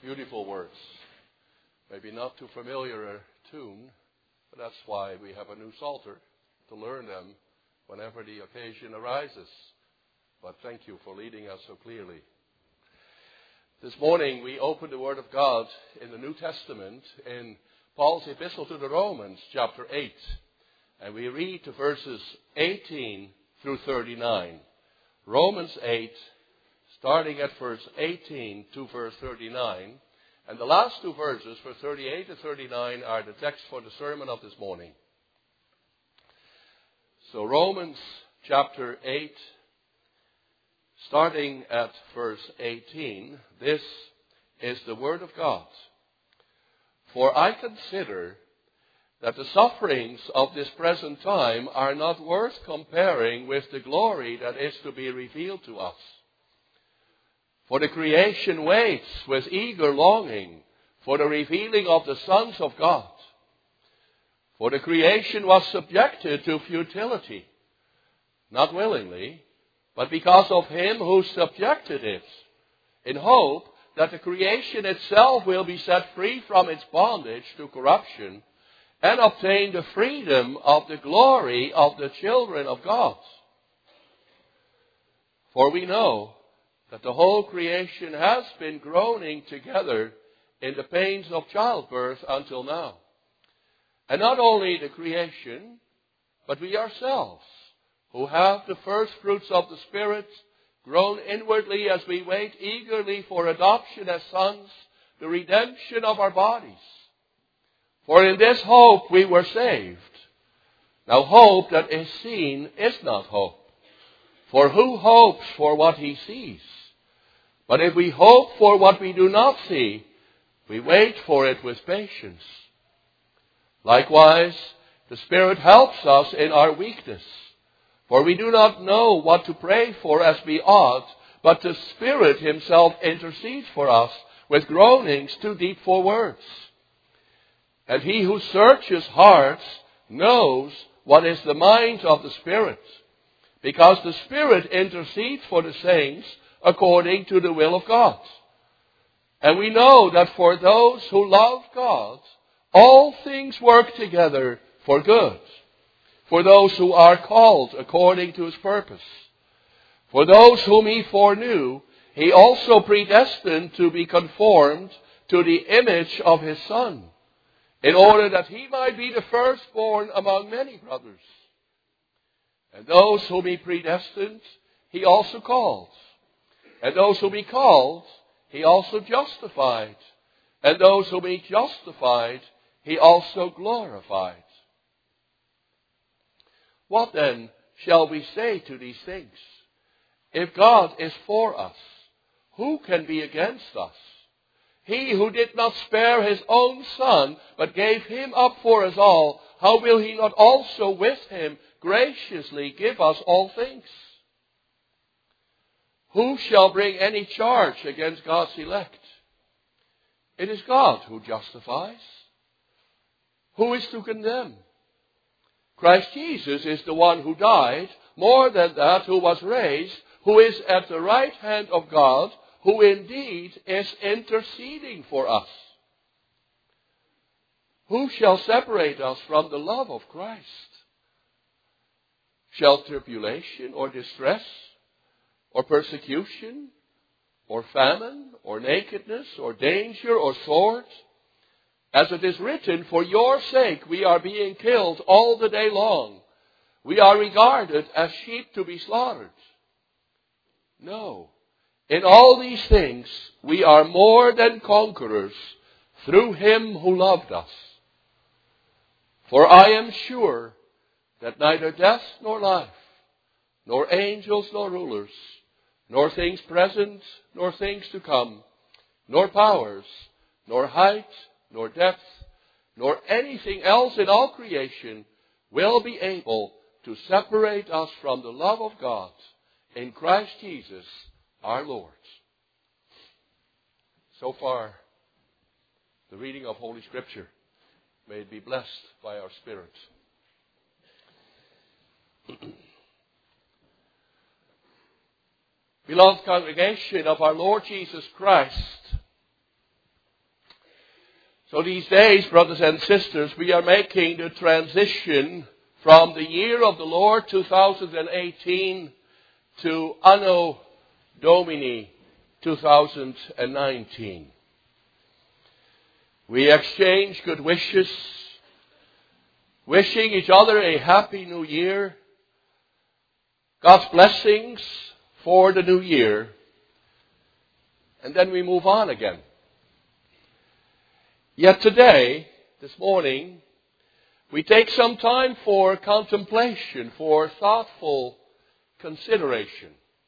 Beautiful words. Maybe not too familiar a tune, but that's why we have a new Psalter, to learn them whenever the occasion arises. But thank you for leading us so clearly. This morning we open the Word of God in the New Testament in Paul's epistle to the Romans, chapter 8. And we read to verses 18 through 39. Romans 8, starting at verse 18 to verse 39. And the last two verses, verse 38 and 39, are the text for the sermon of this morning. So Romans chapter 8, starting at verse 18, this is the word of God. For I consider that the sufferings of this present time are not worth comparing with the glory that is to be revealed to us. For the creation waits with eager longing for the revealing of the sons of God. For the creation was subjected to futility, not willingly, but because of him who subjected it, in hope that the creation itself will be set free from its bondage to corruption and obtain the freedom of the glory of the children of God. For we know that the whole creation has been groaning together in the pains of childbirth until now. And not only the creation, but we ourselves, who have the first fruits of the Spirit, groan inwardly as we wait eagerly for adoption as sons, the redemption of our bodies. For in this hope we were saved. Now hope that is seen is not hope. For who hopes for what he sees? But if we hope for what we do not see, we wait for it with patience. Likewise, the Spirit helps us in our weakness. For we do not know what to pray for as we ought, but the Spirit himself intercedes for us with groanings too deep for words. And he who searches hearts knows what is the mind of the Spirit, because the Spirit intercedes for the saints according to the will of God. And we know that for those who love God, all things work together for good, for those who are called according to his purpose. For those whom he foreknew, he also predestined to be conformed to the image of his Son, in order that he might be the firstborn among many brothers. And those whom he predestined, he also called. And those whom he called, he also justified. And those whom he justified, he also glorified. What then shall we say to these things? If God is for us, who can be against us? He who did not spare his own Son, but gave him up for us all, how will he not also with him graciously give us all things? Who shall bring any charge against God's elect? It is God who justifies. Who is to condemn? Christ Jesus is the one who died, more than that, who was raised, who is at the right hand of God, who indeed is interceding for us. Who shall separate us from the love of Christ? Shall tribulation or distress or persecution or famine or nakedness or danger or sword? As it is written, for your sake we are being killed all the day long. We are regarded as sheep to be slaughtered. No. In all these things, we are more than conquerors through him who loved us. For I am sure that neither death nor life, nor angels nor rulers, nor things present nor things to come, nor powers, nor height, nor depth, nor anything else in all creation will be able to separate us from the love of God in Christ Jesus our Lord. So far, the reading of Holy Scripture. May it be blessed by our Spirit. Beloved congregation of our Lord Jesus Christ, So these days, brothers and sisters, we are making the transition from the year of the Lord 2018 to Anno Domini 2019. We exchange good wishes, wishing each other a happy new year, God's blessings for the new year, and then we move on again. Yet today, this morning, we take some time for contemplation, for thoughtful consideration.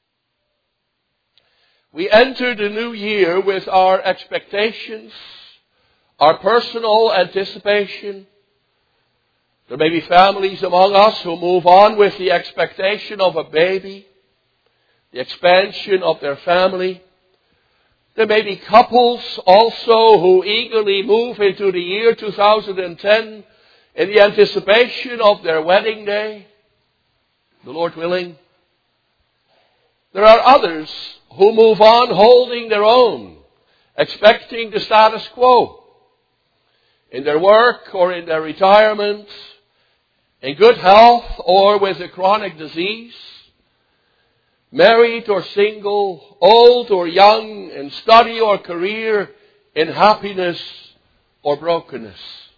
We enter the new year with our expectations, our personal anticipation. There may be families among us who move on with the expectation of a baby, the expansion of their family. There may be couples also who eagerly move into the year 2010 in the anticipation of their wedding day, the Lord willing. There are others who move on holding their own, expecting the status quo in their work or in their retirement, in good health or with a chronic disease, married or single, old or young, in study or career, in happiness or brokenness.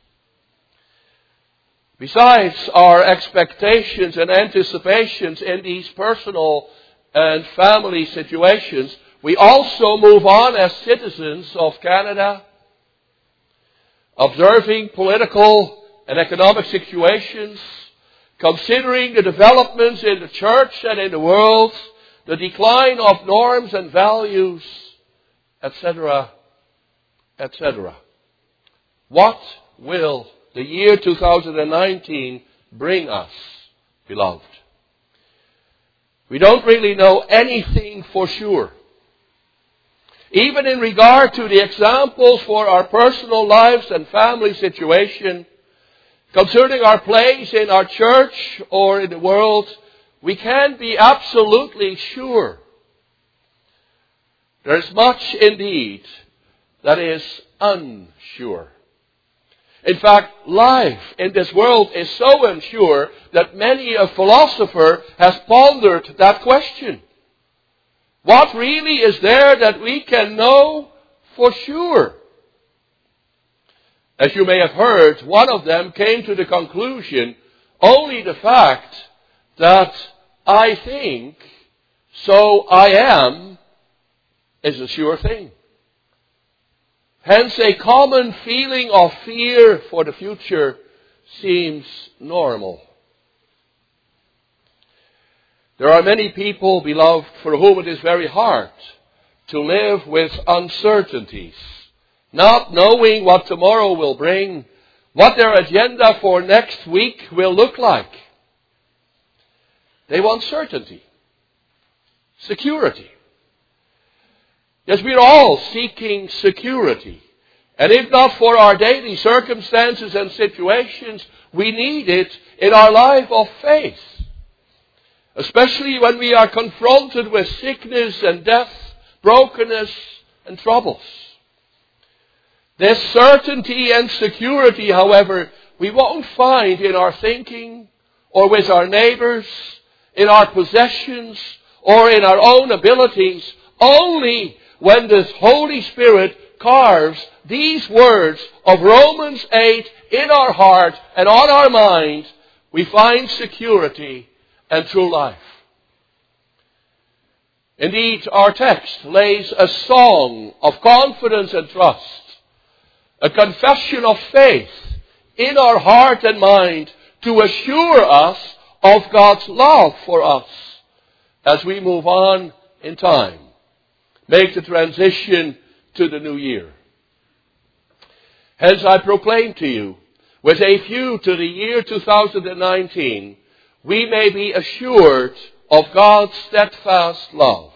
Besides our expectations and anticipations in these personal and family situations, we also move on as citizens of Canada, observing political and economic situations, considering the developments in the church and in the world, the decline of norms and values, etc., etc. What will the year 2019 bring us, beloved? We don't really know anything for sure. Even in regard to the examples for our personal lives and family situation, concerning our place in our church or in the world, we can't be absolutely sure. There is much indeed that is unsure. In fact, life in this world is so unsure that many a philosopher has pondered that question. What really is there that we can know for sure? As you may have heard, one of them came to the conclusion, only the fact that I think, so I am, is a sure thing. Hence, a common feeling of fear for the future seems normal. There are many people, beloved, for whom it is very hard to live with uncertainties, not knowing what tomorrow will bring, what their agenda for next week will look like. They want certainty, security. Yes, we are all seeking security. And if not for our daily circumstances and situations, we need it in our life of faith. Especially when we are confronted with sickness and death, brokenness and troubles. This certainty and security, however, we won't find in our thinking or with our neighbors, in our possessions or in our own abilities, only when the Holy Spirit carves these words of Romans 8 in our heart and on our mind, we find security and true life. Indeed, our text lays a song of confidence and trust, a confession of faith in our heart and mind to assure us of God's love for us as we move on in time, make the transition to the new year. Hence I proclaim to you, with a view to the year 2019, we may be assured of God's steadfast love.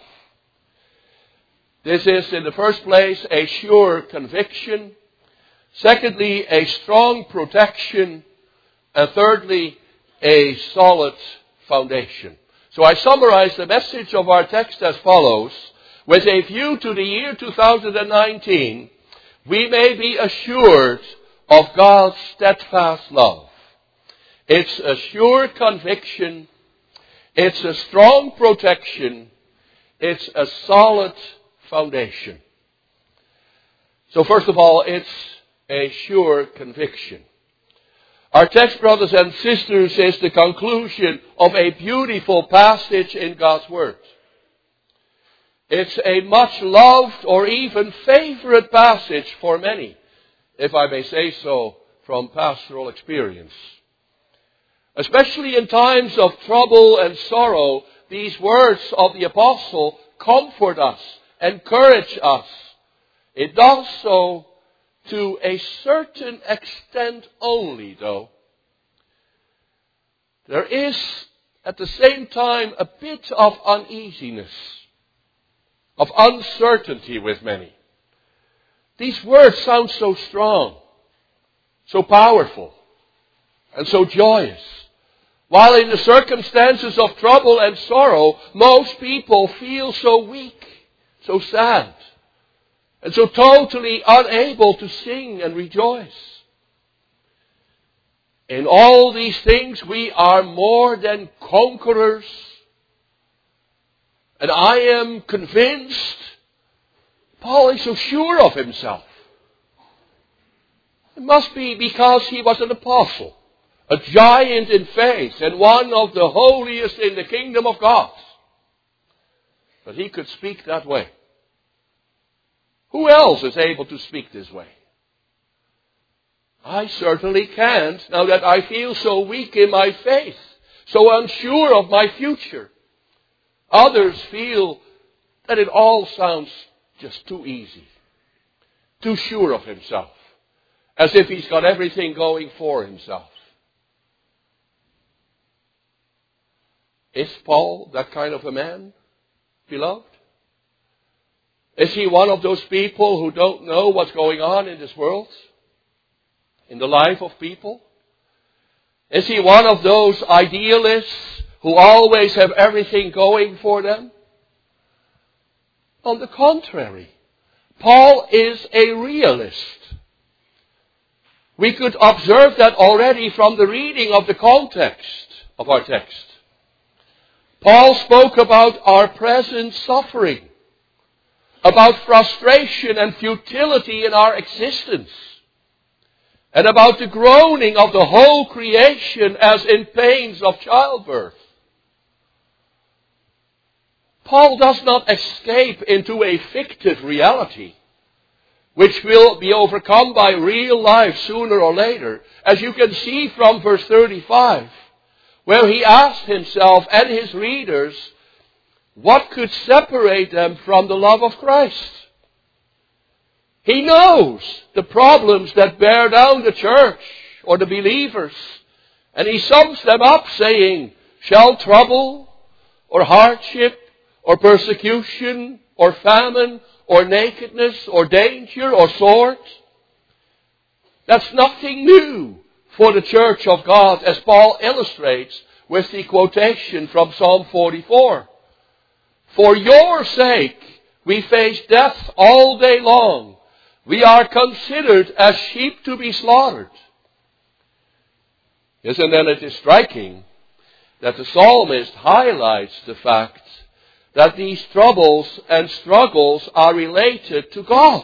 This is, in the first place, a sure conviction. Secondly, a strong protection. And thirdly, a solid foundation. So I summarize the message of our text as follows. With a view to the year 2019, we may be assured of God's steadfast love. It's a sure conviction. It's a strong protection. It's a solid foundation. So first of all, it's a sure conviction. Our text, brothers and sisters, is the conclusion of a beautiful passage in God's Word. It's a much loved or even favorite passage for many, if I may say so from pastoral experience. Especially in times of trouble and sorrow, these words of the apostle comfort us, encourage us. It does so to a certain extent only, though. There is at the same time a bit of uneasiness, of uncertainty with many. These words sound so strong, so powerful, and so joyous. While in the circumstances of trouble and sorrow, most people feel so weak, so sad, and so totally unable to sing and rejoice. In all these things we are more than conquerors. And I am convinced, Paul is so sure of himself. It must be because he was an apostle, a giant in faith, and one of the holiest in the kingdom of God. But he could speak that way. Who else is able to speak this way? I certainly can't, now that I feel so weak in my faith, so unsure of my future. Others feel that it all sounds just too easy, too sure of himself, as if he's got everything going for himself. Is Paul that kind of a man, beloved? Is he one of those people who don't know what's going on in this world, in the life of people? Is he one of those idealists who always have everything going for them? On the contrary, Paul is a realist. We could observe that already from the reading of the context of our text. Paul spoke about our present suffering, about frustration and futility in our existence, and about the groaning of the whole creation as in pains of childbirth. Paul does not escape into a fictive reality, which will be overcome by real life sooner or later, as you can see from verse 35, where he asked himself and his readers, what could separate them from the love of Christ? He knows the problems that bear down the church or the believers, and he sums them up saying, shall trouble or hardship or persecution or famine or nakedness or danger or sword? That's nothing new for the church of God, as Paul illustrates with the quotation from Psalm 44. For your sake we face death all day long. We are considered as sheep to be slaughtered. Yes, and then it is striking that the psalmist highlights the fact that these troubles and struggles are related to God.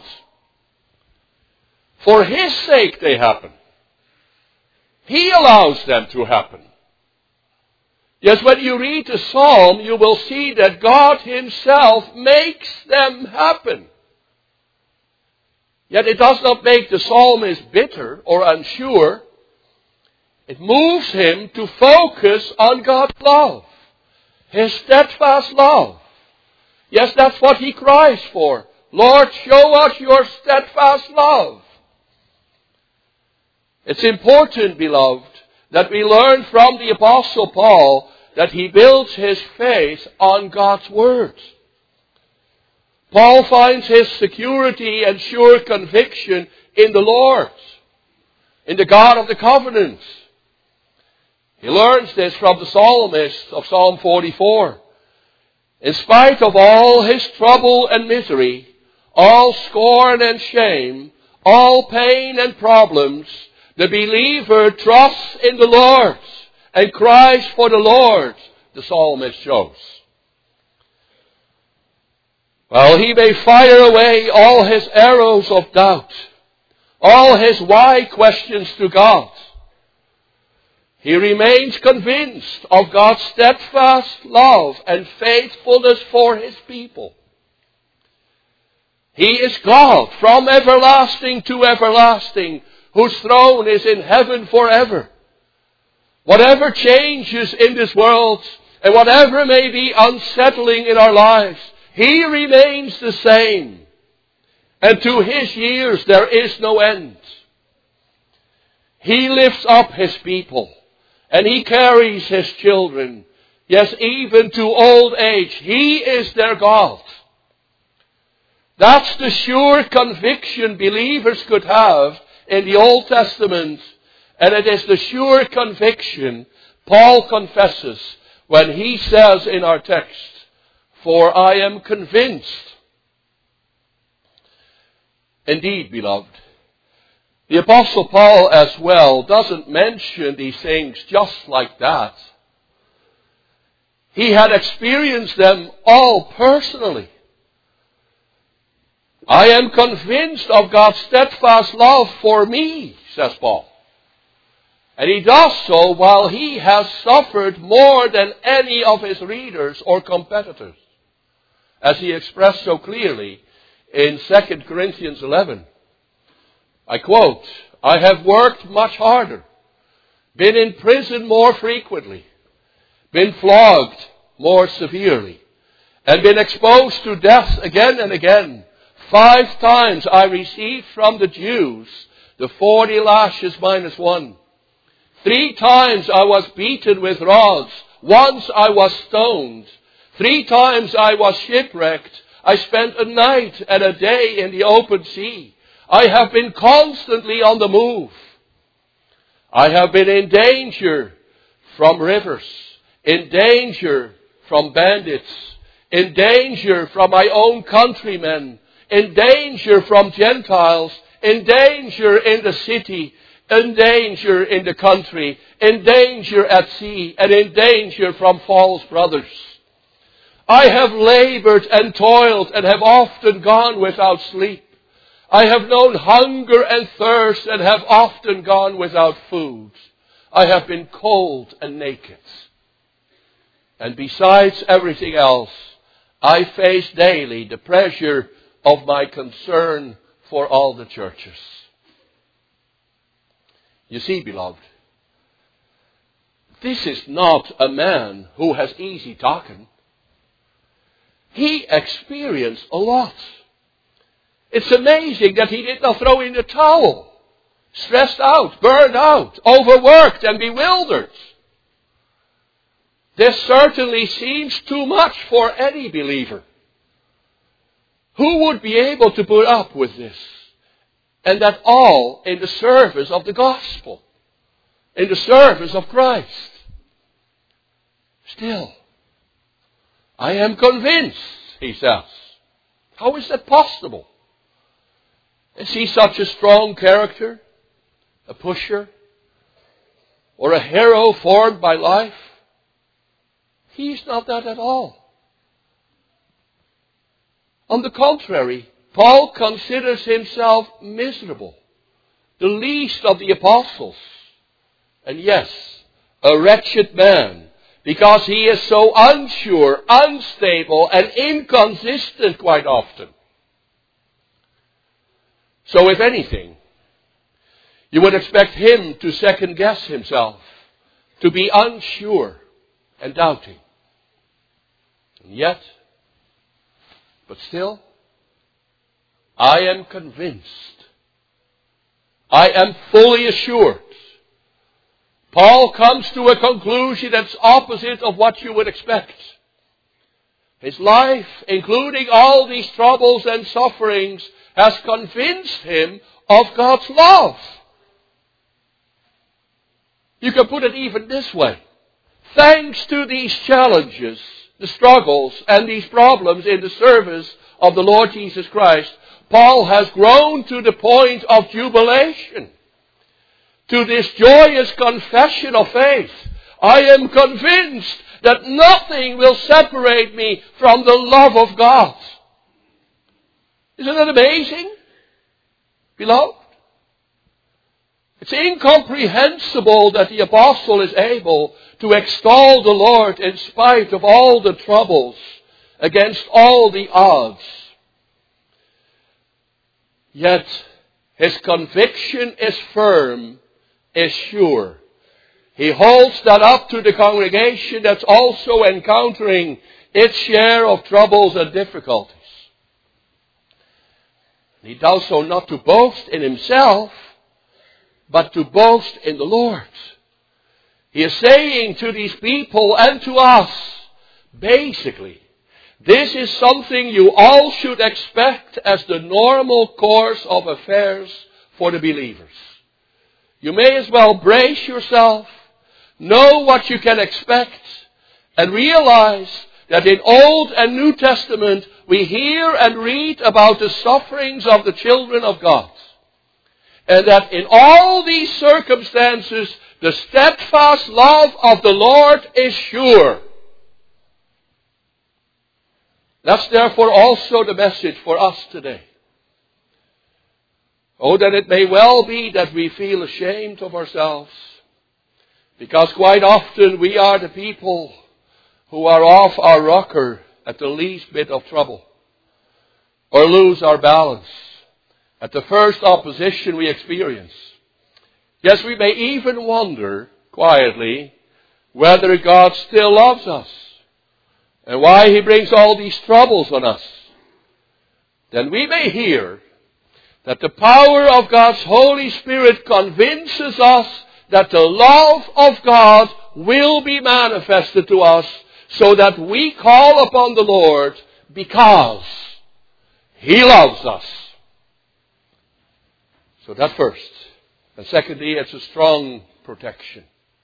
For His sake they happen. He allows them to happen. Yes, when you read the psalm, you will see that God Himself makes them happen. Yet it does not make the psalmist bitter or unsure. It moves him to focus on God's love, His steadfast love. Yes, that's what he cries for. Lord, show us your steadfast love. It's important, beloved, that we learn from the Apostle Paul that he builds his faith on God's Word. Paul finds his security and sure conviction in the Lord, in the God of the covenant. He learns this from the psalmist of Psalm 44. In spite of all his trouble and misery, all scorn and shame, all pain and problems, the believer trusts in the Lord and cries for the Lord, the psalmist shows. While he may fire away all his arrows of doubt, all his why questions to God, he remains convinced of God's steadfast love and faithfulness for his people. He is God from everlasting to everlasting, whose throne is in heaven forever. Whatever changes in this world and whatever may be unsettling in our lives, He remains the same. And to His years there is no end. He lifts up His people and He carries His children. Yes, even to old age, He is their God. That's the sure conviction believers could have in the Old Testament. And it is the sure conviction Paul confesses when he says in our text, "For I am convinced." Indeed, beloved, the Apostle Paul as well doesn't mention these things just like that. He had experienced them all personally. "I am convinced of God's steadfast love for me," says Paul. And he does so while he has suffered more than any of his readers or competitors, as he expressed so clearly in 2 Corinthians 11. I quote, "I have worked much harder, been in prison more frequently, been flogged more severely, and been exposed to death again and again. 5 times I received from the Jews the 40 lashes minus 1. 3 times I was beaten with rods. Once I was stoned. 3 times I was shipwrecked. I spent a night and a day in the open sea. I have been constantly on the move. I have been in danger from rivers, in danger from bandits, in danger from my own countrymen, in danger from Gentiles, in danger in the city, in danger in the country, in danger at sea, and in danger from false brothers. I have labored and toiled and have often gone without sleep. I have known hunger and thirst and have often gone without food. I have been cold and naked. And besides everything else, I face daily the pressure of my concern for all the churches." You see, beloved, this is not a man who has easy talking. He experienced a lot. It's amazing that he did not throw in the towel. Stressed out, burned out, overworked and bewildered. This certainly seems too much for any believer. Who would be able to put up with this? And that all in the service of the gospel, in the service of Christ. Still, I am convinced, he says. How is that possible? Is he such a strong character, a pusher, or a hero formed by life? He's not that at all. On the contrary, Paul considers himself miserable, the least of the apostles, and yes, a wretched man, because he is so unsure, unstable, and inconsistent quite often. So if anything, you would expect him to second guess himself, to be unsure and doubting. And yet, but still, I am convinced. I am fully assured. Paul comes to a conclusion that's opposite of what you would expect. His life, including all these troubles and sufferings, has convinced him of God's love. You can put it even this way. Thanks to these challenges, the struggles, and these problems in the service of the Lord Jesus Christ, Paul has grown to the point of jubilation, to this joyous confession of faith. I am convinced that nothing will separate me from the love of God. Isn't that amazing, beloved? It's incomprehensible that the apostle is able to extol the Lord in spite of all the troubles, against all the odds. Yet his conviction is firm, is sure. He holds that up to the congregation that's also encountering its share of troubles and difficulties. He does so not to boast in himself, but to boast in the Lord. He is saying to these people and to us, basically, this is something you all should expect as the normal course of affairs for the believers. You may as well brace yourself, know what you can expect, and realize that in Old and New Testament we hear and read about the sufferings of the children of God. And that in all these circumstances, the steadfast love of the Lord is sure. That's therefore also the message for us today. Oh, that it may well be that we feel ashamed of ourselves, because quite often we are the people who are off our rocker at the least bit of trouble, or lose our balance at the first opposition we experience. Yes, we may even wonder quietly whether God still loves us and why He brings all these troubles on us. Then we may hear that the power of God's Holy Spirit convinces us that the love of God will be manifested to us, so that we call upon the Lord because He loves us. So that first. And secondly, it's a strong protection.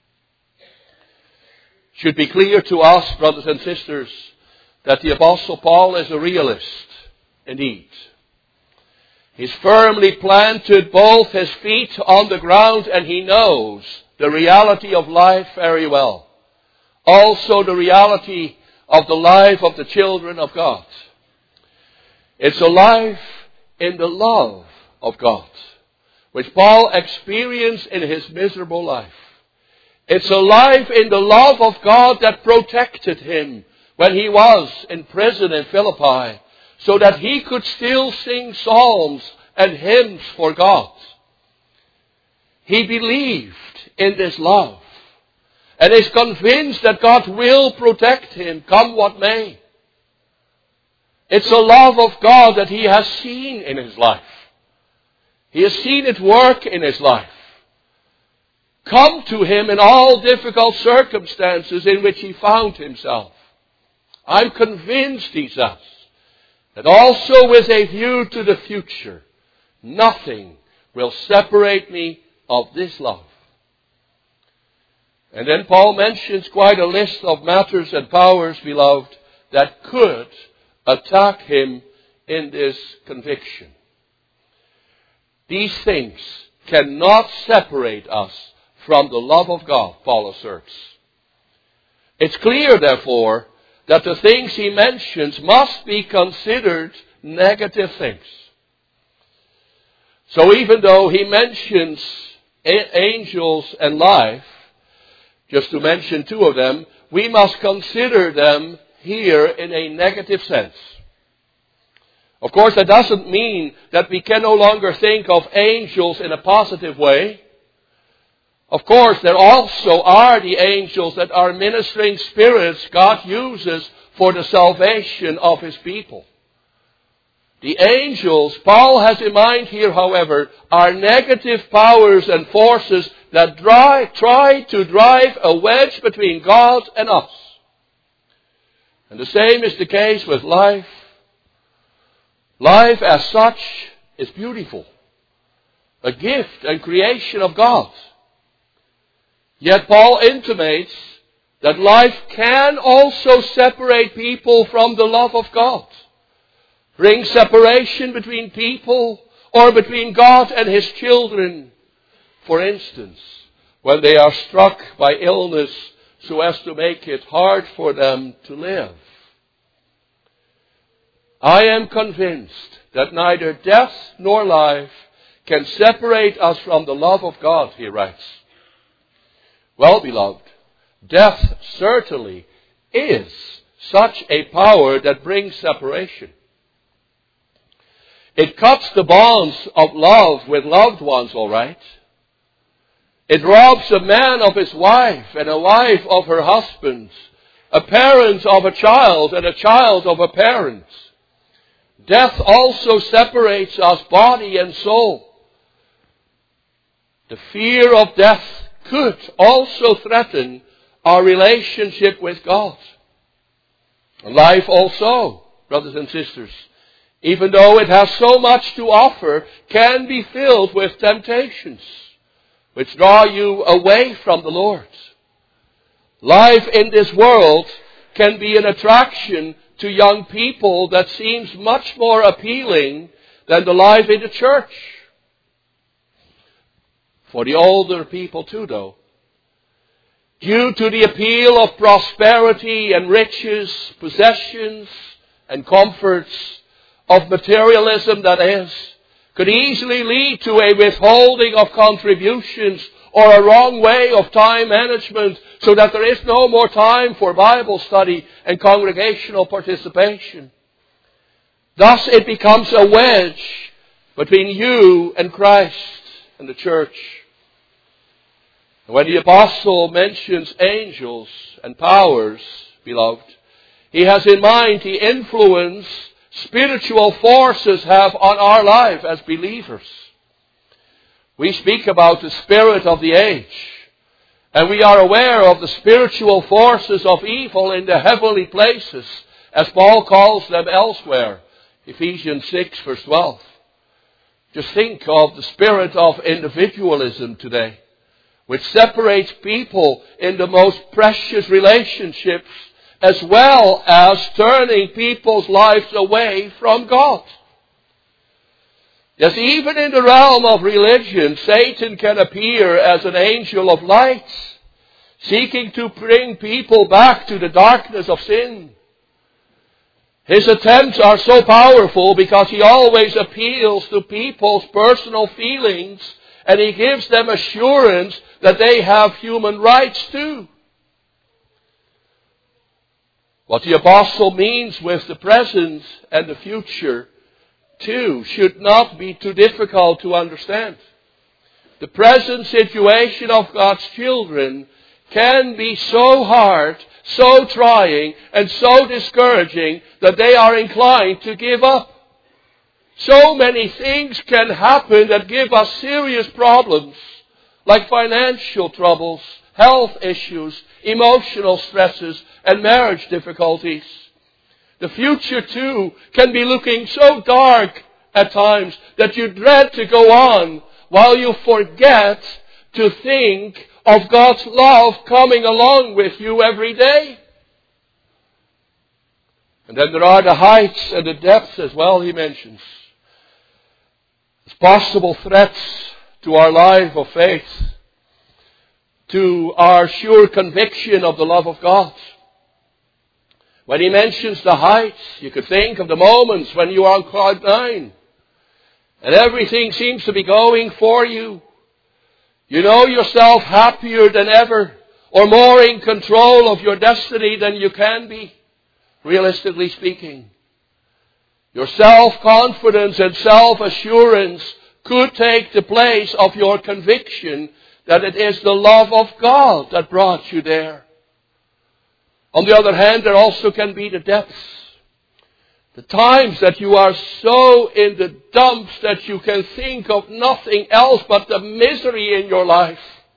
It should be clear to us, brothers and sisters, that the Apostle Paul is a realist indeed. He's firmly planted both his feet on the ground, and he knows the reality of life very well. Also the reality of the life of the children of God. It's a life in the love of God, which Paul experienced in his miserable life. It's a life in the love of God that protected him when he was in prison in Philippi, so that he could still sing psalms and hymns for God. He believed in this love and is convinced that God will protect him, come what may. It's a love of God that he has seen in his life. He has seen it work in his life. Come to him in all difficult circumstances in which he found himself. I'm convinced, he says, that also with a view to the future, nothing will separate me of this love. And then Paul mentions quite a list of matters and powers, beloved, that could attack him in this conviction. These things cannot separate us from the love of God, Paul asserts. It's clear, therefore, that the things he mentions must be considered negative things. So even though he mentions angels and life, just to mention two of them, we must consider them here in a negative sense. Of course, that doesn't mean that we can no longer think of angels in a positive way. Of course, there also are the angels that are ministering spirits God uses for the salvation of His people. The angels Paul has in mind here, however, are negative powers and forces that try to drive a wedge between God and us. And the same is the case with life. Life as such is beautiful, a gift and creation of God. Yet Paul intimates that life can also separate people from the love of God. bring separation between people or between God and His children. For instance, when they are struck by illness so as to make it hard for them to live. I am convinced that neither death nor life can separate us from the love of God, he writes. Well, beloved, death certainly is such a power that brings separation. It cuts the bonds of love with loved ones, all right. It robs a man of his wife and a wife of her husband, a parent of a child and a child of a parent. Death also separates us body and soul. The fear of death could also threaten our relationship with God. Life also, brothers and sisters, even though it has so much to offer, can be filled with temptations which draw you away from the Lord. Life in this world can be an attraction to young people that seems much more appealing than the life in the church. For the older people too, though, due to the appeal of prosperity and riches, possessions and comforts, of materialism that is, could easily lead to a withholding of contributions or a wrong way of time management so that there is no more time for Bible study and congregational participation. Thus it becomes a wedge between you and Christ and the church. When the apostle mentions angels and powers, beloved, he has in mind the influence spiritual forces have on our life as believers. We speak about the spirit of the age, and we are aware of the spiritual forces of evil in the heavenly places, as Paul calls them elsewhere, Ephesians 6 verse 12. Just think of the spirit of individualism today, which separates people in the most precious relationships, as well as turning people's lives away from God. Yes, even in the realm of religion, Satan can appear as an angel of light, seeking to bring people back to the darkness of sin. His attempts are so powerful because he always appeals to people's personal feelings, and he gives them assurance that they have human rights too. What the apostle means with the present and the future, too, should not be too difficult to understand. The present situation of God's children can be so hard, so trying, and so discouraging that they are inclined to give up. So many things can happen that give us serious problems, like financial troubles, health issues, emotional stresses, and marriage difficulties. The future, too, can be looking so dark at times that you dread to go on while you forget to think of God's love coming along with you every day. And then there are the heights and the depths as well, he mentions. As possible threats to our life of faith, to our sure conviction of the love of God. When he mentions the heights, you could think of the moments when you are on cloud nine and everything seems to be going for you. You know yourself happier than ever, or more in control of your destiny than you can be, realistically speaking. Your self-confidence and self-assurance could take the place of your conviction that it is the love of God that brought you there. On the other hand, there also can be the depths. The times that you are so in the dumps that you can think of nothing else but the misery in your life.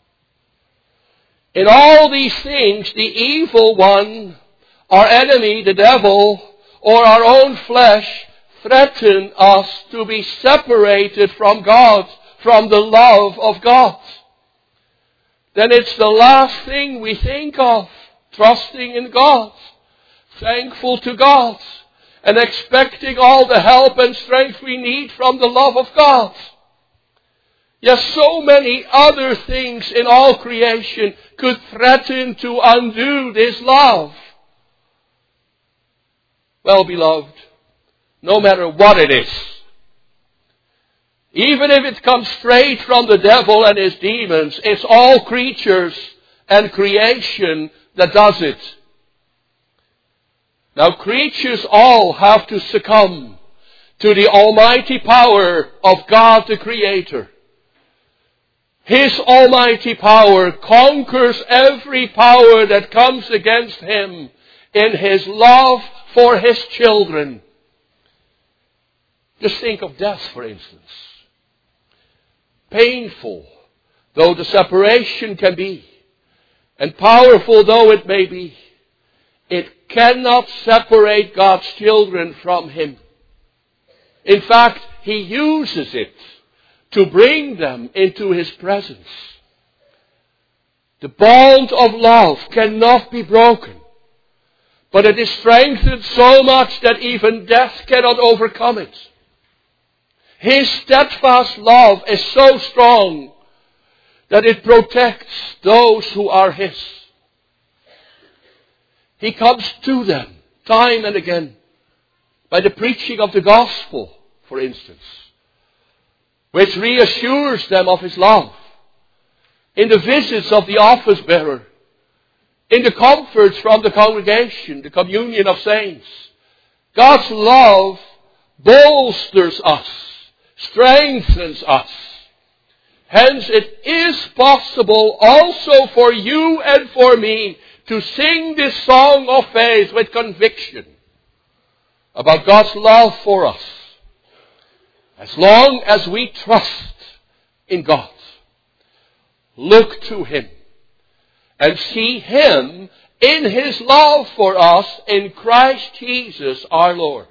In all these things, the evil one, our enemy, the devil, or our own flesh, threaten us to be separated from God, from the love of God. Then it's the last thing we think of, trusting in God, thankful to God, and expecting all the help and strength we need from the love of God. Yes, so many other things in all creation could threaten to undo this love. Well, beloved, no matter what it is, even if it comes straight from the devil and his demons, it's all creatures and creation that does it. Now, creatures all have to succumb to the almighty power of God the Creator. His almighty power conquers every power that comes against him in his love for his children. Just think of death, for instance. Painful though the separation can be, and powerful though it may be, it cannot separate God's children from him. In fact, he uses it to bring them into his presence. The bond of love cannot be broken, but it is strengthened so much that even death cannot overcome it. His steadfast love is so strong that it protects those who are his. He comes to them time and again by the preaching of the gospel, for instance, which reassures them of his love, in the visits of the office bearer, in the comforts from the congregation, the communion of saints. God's love bolsters us, strengthens us. Hence it is possible also for you and for me to sing this song of faith with conviction about God's love for us, as long as we trust in God. Look to him and see him in his love for us in Christ Jesus our Lord.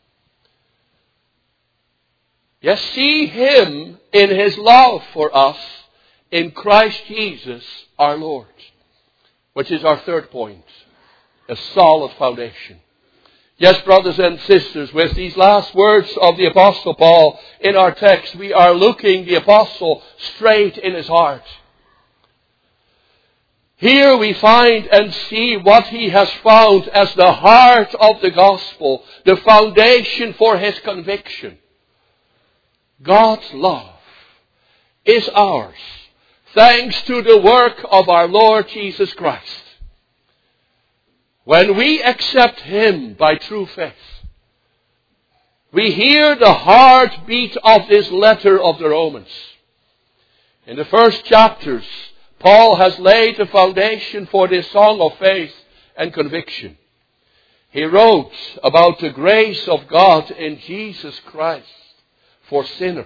Yes, see him in his love for us in Christ Jesus our Lord. Which is our third point, a solid foundation. Yes, brothers and sisters, with these last words of the Apostle Paul in our text, we are looking the Apostle straight in his heart. Here we find and see what he has found as the heart of the gospel, the foundation for his conviction. God's love is ours, thanks to the work of our Lord Jesus Christ. When we accept him by true faith, we hear the heartbeat of this letter of the Romans. In the first chapters, Paul has laid the foundation for this song of faith and conviction. He wrote about the grace of God in Jesus Christ for sinners,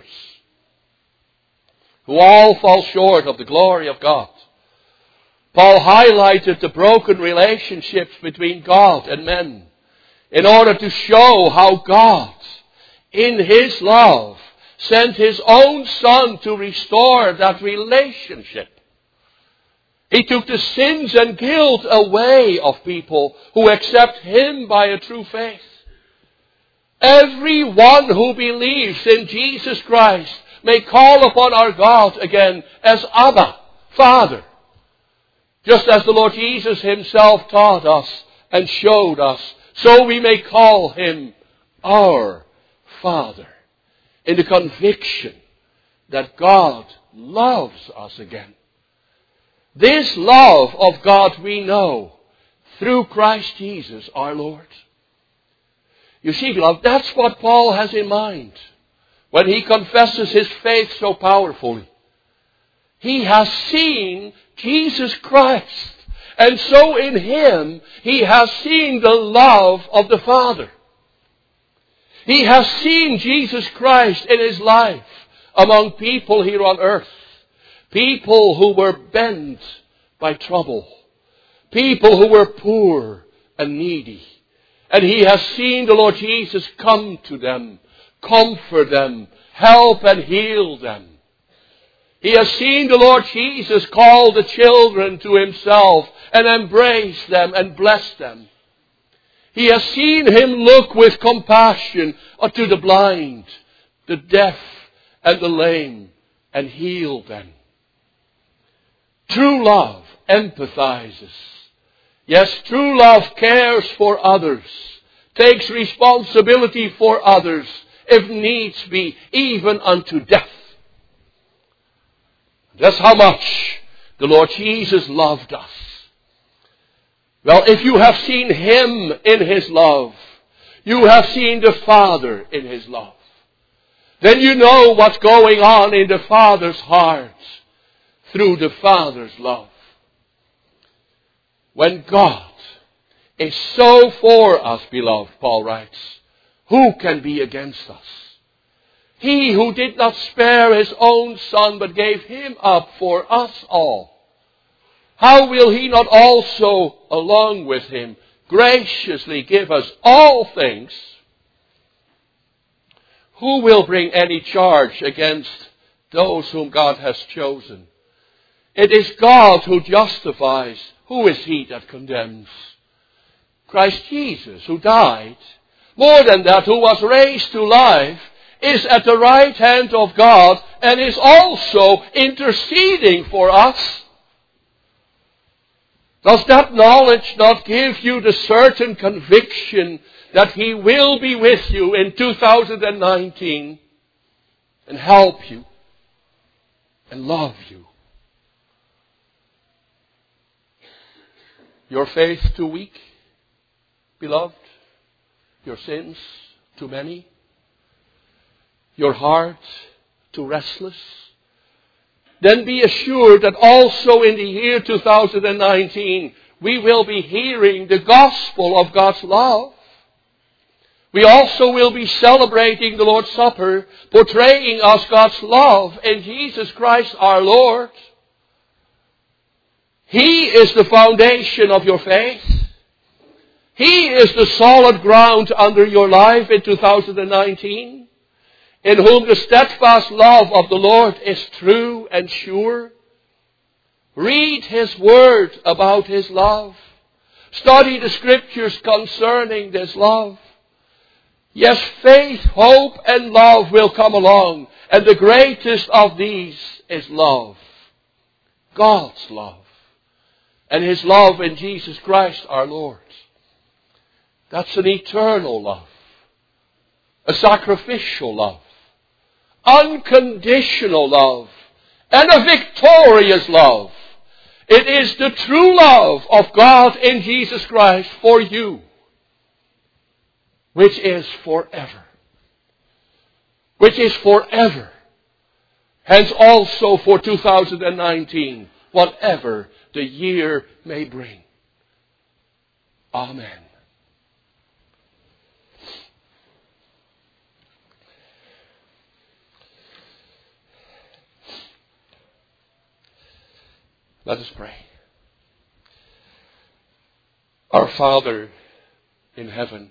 who all fall short of the glory of God. Paul highlighted the broken relationships between God and men in order to show how God, in his love, sent his own Son to restore that relationship. He took the sins and guilt away of people who accept him by a true faith. Everyone who believes in Jesus Christ may call upon our God again as Abba, Father. Just as the Lord Jesus himself taught us and showed us, so we may call him our Father, in the conviction that God loves us again. This love of God we know through Christ Jesus our Lord. You see, beloved, that's what Paul has in mind when he confesses his faith so powerfully. He has seen Jesus Christ, and so in him he has seen the love of the Father. He has seen Jesus Christ in his life among people here on earth. People who were bent by trouble. People who were poor and needy. And he has seen the Lord Jesus come to them, comfort them, help and heal them. He has seen the Lord Jesus call the children to himself and embrace them and bless them. He has seen him look with compassion to the blind, the deaf, and the lame, and heal them. True love empathizes. Yes, true love cares for others, takes responsibility for others, if needs be, even unto death. That's how much the Lord Jesus loved us. Well, if you have seen Him in His love, you have seen the Father in His love. Then you know what's going on in the Father's heart through the Father's love. When God is so for us, beloved, Paul writes, who can be against us? He who did not spare His own Son, but gave Him up for us all. How will He not also, along with Him, graciously give us all things? Who will bring any charge against those whom God has chosen? It is God who justifies. Who is he that condemns? Christ Jesus, who died, more than that, who was raised to life, is at the right hand of God and is also interceding for us. Does that knowledge not give you the certain conviction that He will be with you in 2019 and help you and love you? Your faith too weak, beloved? Your sins too many? Your heart too restless? Then be assured that also in the year 2019, we will be hearing the gospel of God's love. We also will be celebrating the Lord's Supper, portraying us God's love in Jesus Christ our Lord. He is the foundation of your faith. He is the solid ground under your life in 2019. In whom the steadfast love of the Lord is true and sure. Read His Word about His love. Study the Scriptures concerning this love. Yes, faith, hope, and love will come along. And the greatest of these is love. God's love. And His love in Jesus Christ our Lord. That's an eternal love. A sacrificial love. Unconditional love. And a victorious love. It is the true love of God in Jesus Christ for you. Which is forever. Which is forever. Hence also for 2019. Whatever the year may bring. Amen. Let us pray. Our Father in heaven,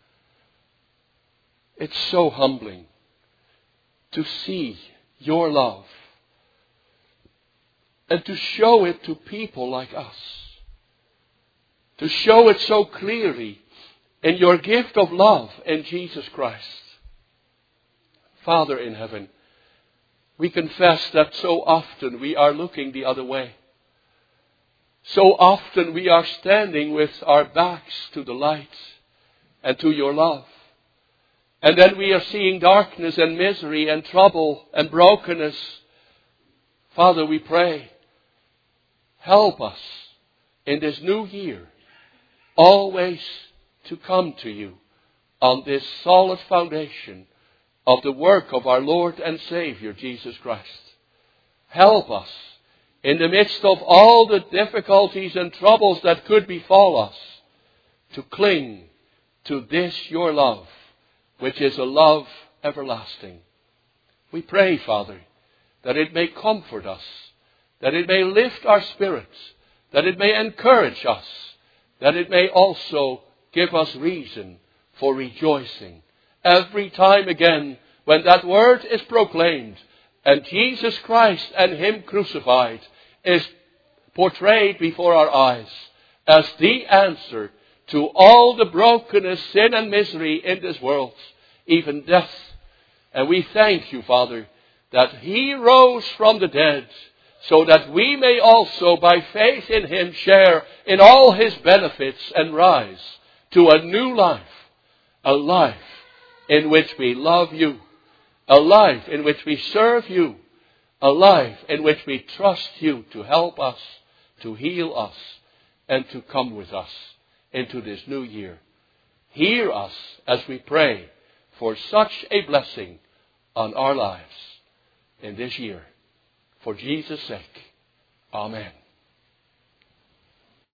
it's so humbling to see your love and to show it to people like us. To show it so clearly in your gift of love in Jesus Christ. Father in heaven, we confess that so often we are looking the other way. So often we are standing with our backs to the light and to your love. And then we are seeing darkness and misery and trouble and brokenness. Father, we pray, help us in this new year always to come to you on this solid foundation of the work of our Lord and Savior, Jesus Christ. Help us in the midst of all the difficulties and troubles that could befall us, to cling to this your love, which is a love everlasting. We pray, Father, that it may comfort us, that it may lift our spirits, that it may encourage us, that it may also give us reason for rejoicing every time again when that word is proclaimed and Jesus Christ and Him crucified is portrayed before our eyes as the answer to all the brokenness, sin and misery in this world, even death. And we thank you, Father, that He rose from the dead, so that we may also, by faith in Him, share in all His benefits and rise to a new life, a life in which we love you, a life in which we serve you, a life in which we trust you to help us, to heal us, and to come with us into this new year. Hear us as we pray for such a blessing on our lives in this year. For Jesus' sake. Amen.